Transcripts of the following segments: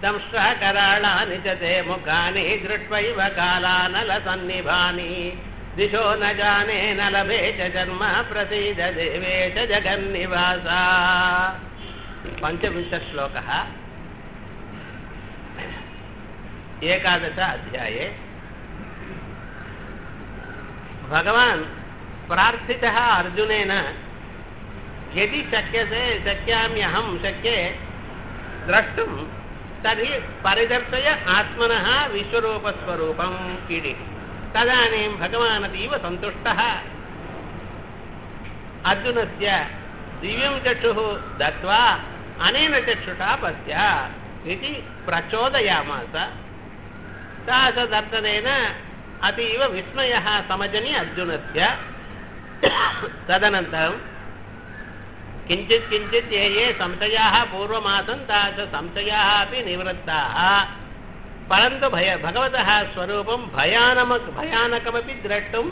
दंष्ट्राकराळानि च ते मुखानि दृष्ट्वैव कालानलसन्निभानि दिशो न जाने न लभे च जन्म प्रसीद देवेश जगन्निवासा। पंचविंशः श्लोकः। एकादश अध्याये भगवान् प्रार्थितः अर्जुनेन यदि शक्यते शक्याम्यहं शक्ये द्रष्टुं तर्हि परिदर्शय आत्मनः विश्वरूपस्वरूपम् इति। तदानीं भगवान् अतीव सन्तुष्टः अर्जुनस्य दिव्यं चक्षुः दत्त्वा अनेन चक्षुषा पश्य इति प्रचोदयामास। तादृशदर्शनेन अतीव विस्मयः समजनि अर्जुनस्य। तदनन्तरं किञ्चित् किञ्चित् ये संशयाः पूर्वमासन् तादृशसंशयाः अपि निवृत्ताः। परन्तु भगवतः स्वरूपं भयानकमपि द्रष्टुं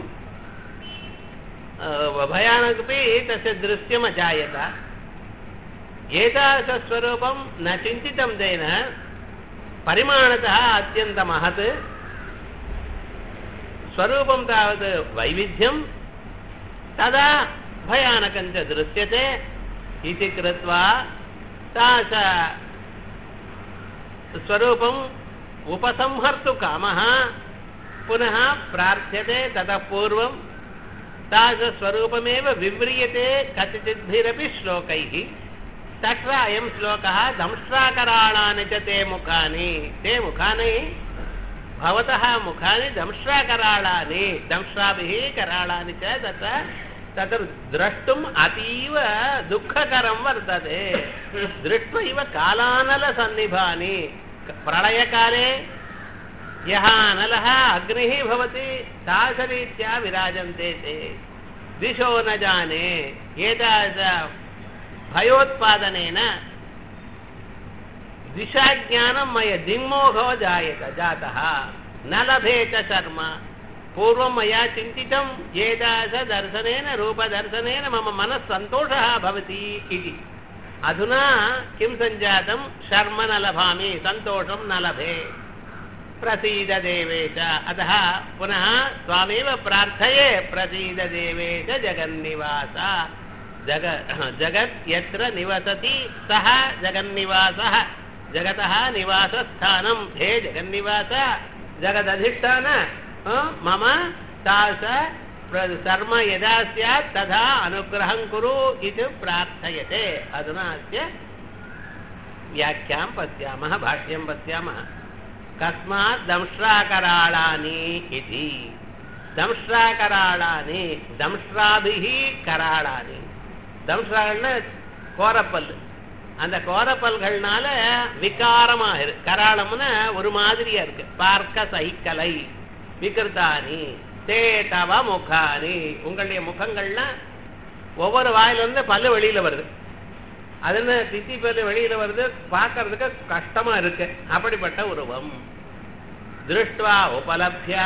भयानकमपि तस्य दृश्यमजायत। एतादृशस्वरूपं न चिन्तितं तेन परिमाणतः अत्यन्तमहत् स्वरूपं तावत् वैविध्यं तदा भयानकञ्च दृश्यते इति कृत्वा तादृशस्वरूपम् उपसंहर्तु कामः पुनः प्रार्थ्यते। ततः पूर्वं तादृशस्वरूपमेव विव्रियते कतिचिद्भिरपि श्लोकैः। तत्र अयं श्लोकः दंष्ट्राकराळानि च ते मुखानि। ते मुखानि भवतः मुखानि दंष्ट्राकराळानि दंष्ट्राभिः कराळानि च तत्र द्रष्टुम् अतीव दुःखकरं वर्तते। दृष्ट्वा इव कालानलसन्निभानि। प्रलयकाले यः अनलः अग्निः भवति तादृशरीत्या विराजन्ते ते। दिशो न जाने एतादृश भयोत्पादनेन दिशाज्ञानं मया दिङ्मोहो जातः न लभे च शर्म। पूर्वं मया चिन्तितं एतादृशदर्शनेन रूपदर्शनेन मम मनः सन्तोषः भवति इति। अधुना किं सञ्जातं शर्म न लभामि सन्तोषं न लभे। प्रसीद देवेश। अतः पुनः स्वामेव प्रार्थये प्रसीद देवेश जगन्निवास। जगत् यत्र निवसति सः जगन्निवासः। जगतः निवासस्थानं हे जगन्निवास जगदधिष्ठान मम तादृश शर्म यदा स्यात् तदा अनुग्रहं कुरु इति प्रार्थयते। अधुना अस्य व्याख्यां पश्यामः, भाष्यं पश्यामः। कस्मात् दंष्ट्राकराळानि इति। दंष्ट्राकराळानि दंष्ट्राभिः कराळानि। दंष्ट्राकள்னா கோரப்பல். அந்த கோரப்பல்கள்னால விகாரமாக இருக்கு. கராளம்னா ஒரு மாதிரியா இருக்கு, பார்க்க சகிக்கலை. விகிருத்தானி தே தவ முகானி. உங்களுடைய முகங்கள்னா ஒவ்வொரு வாயிலிருந்து பல்லு வெளியில வருது. அதுன்னு தித்தி பல்லு வெளியில வருது, பார்க்கறதுக்கு கஷ்டமா இருக்கு. அப்படிப்பட்ட உருவம். திருஷ்டுவா உபலப்தியா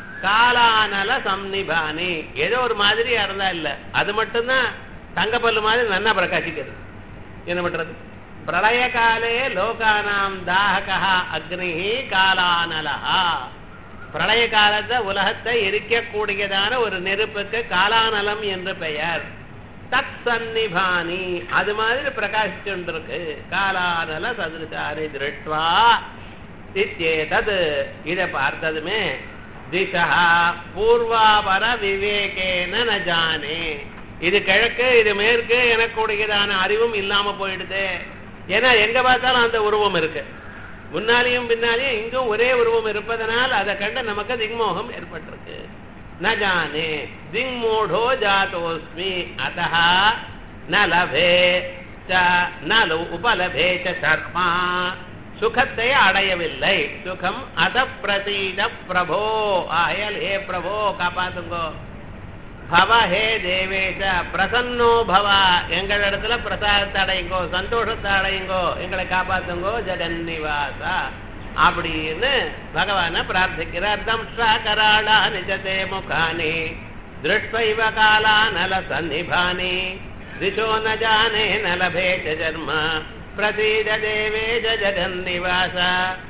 காலானல சம்நிபானி. ஏதோ ஒரு மாதிரியா இருந்தா இல்ல, அது மட்டும்தான் தங்கப்பல்லு மாதிரி நன்னா பிரகாசிக்கிறது. என்ன பண்றது? பிரளய காலே லோகானாம் தாஹகः அக்னிஹ காலானலஹ. பிரளய காலத்தை உலகத்தை எரிக்கக்கூடியதான ஒரு நெருப்புக்கு காலானலம் என்று பெயர். தத் சன்னிபானி அது மாதிரி பிரகாசிச்சுருக்கு. காலானல சதுரசாரி திருஷ்டுவா இத்யேதத். இதை பார்த்ததுமே திசா பூர்வாபர விவேகேன ந ஜானே. இது கிழக்கு இது மேற்கு எனக்கூடியதான அறிவும் இல்லாம போயிடுது. ஏன்னா எங்க பார்த்தாலும் அந்த உருவம் இருக்கு. முன்னாலேயும் பின்னாலேயும் இங்கும் ஒரே உருவம் இருப்பதனால் அதை கண்டு நமக்கு திக்மோகம் ஏற்பட்டிருக்கு. ந ஜானே திங்மூடோ ஜாதோஸ்மி அதஹ ந லபே ச ந உபலபே ச சர்மா. சுகத்தை அடையவில்லை. சுகம் அத பிரதீத பிரபோ. ஆயல் ஹே பிரபோ காப்பாத்துங்கோ. பவ ஹே தேவேஷ பிரசன்னோ பவ. எங்களிடத்துல பிரசாதத்தை அடையுங்கோ, சந்தோஷத்தை அடையுங்கோ, எங்களை காப்பாத்துங்கோ ஜெகன்னிவாசா அப்படின்னு பகவான பிரார்த்திக்கிறார். தம்ஷ்ராகராளானி ச தே முகானி திருஷ்வைவ காலானல சன்னிபானி திசோ ந ஜானே ந லபே ச ஜன்ம प्रसीद देवेश जगन्निवास